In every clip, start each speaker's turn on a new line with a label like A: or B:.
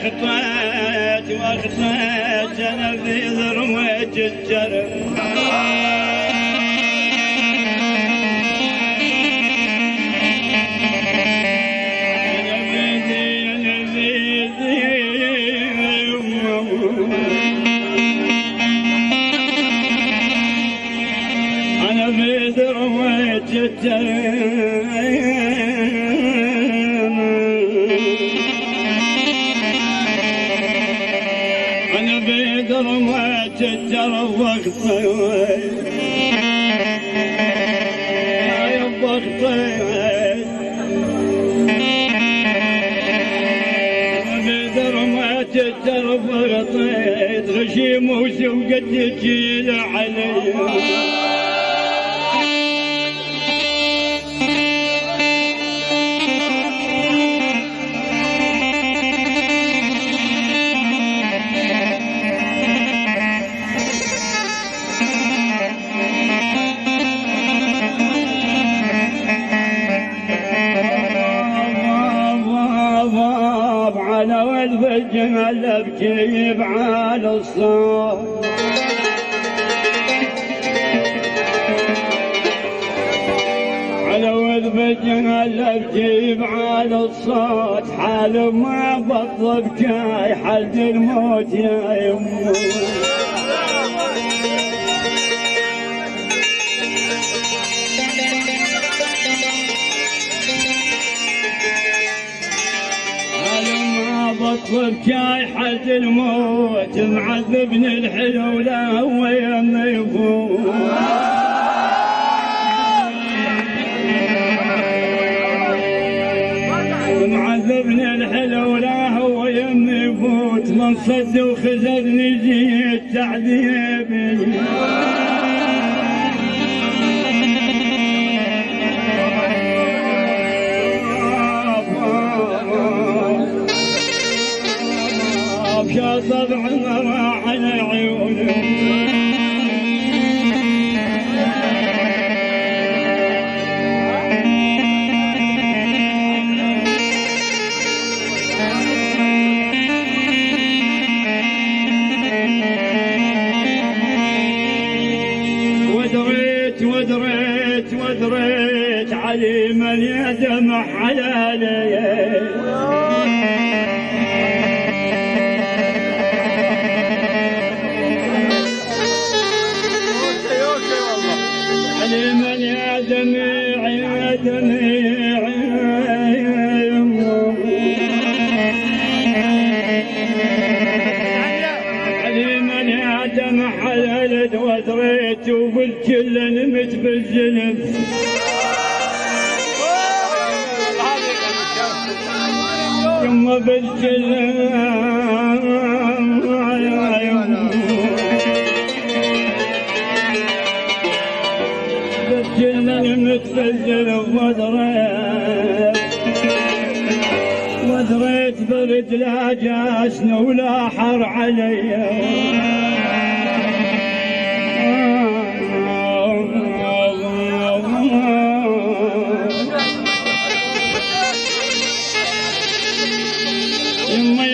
A: واخطيت انا في ذروة الجرح أنا في ذروة الجرح أنا في ذروة الجرح واخطيت يا بخطيت في ذروة الجرح واخطيت غشيم وسوقت تجيل علي على ولد الجمل ابكي بعال الصوت على ولد الجمل ابكي بعال الصوت حال ما بطل بكاي حد الموت يا يمو بطل بكاي حد الموت معذبني الحلو لا هو يم يفوت معذبني الحلو لا هو يم يفوت من صد وخزرني جيت تعذيبي يا طبع مرى على عيوني ودريت علي من يدمع حلالي لمن يا دميعي يا دميعي لمن يا دمع حللت ودريت وبالكل نمت بالزلف ثم بالكل كلنا المتفجر ودريت برد لا جاسن ولا حر علي يما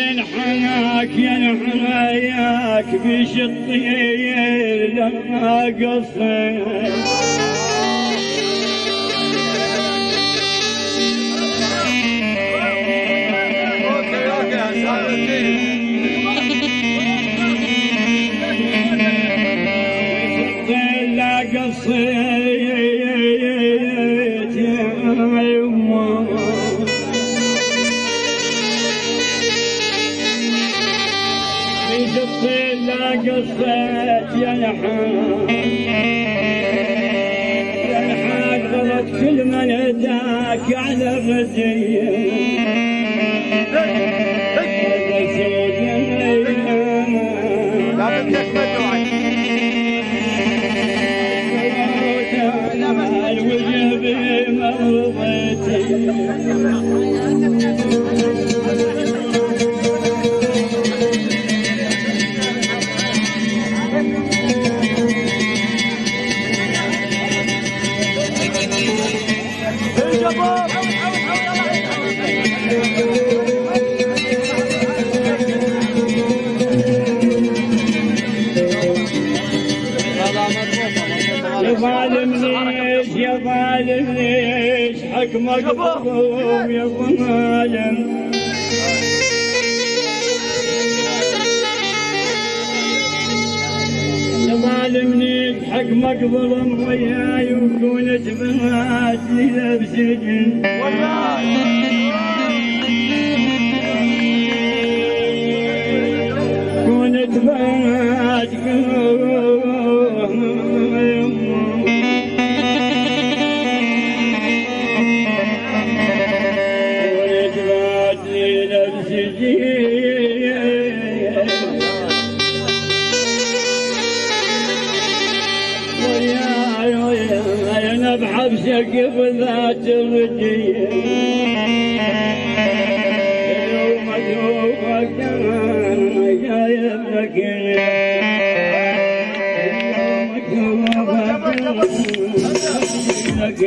A: ينحناك بيش الطير لما قصيت لا قصيت يا يما لا قصيت يا لحاق غلط كل من اتاك على غزية
B: لا بدك مدعي
A: الوجه بمرضتي ظالم ليش يا ظالم ليش حكمك ظلم يا ظالم يا ظالم ليش حكمك ظلم وياي وكونت بنات لي بسجن كونت بنات أنا بحبسك بذات الرجية يوم أشوفك أنا جايب لك يوم أشوفك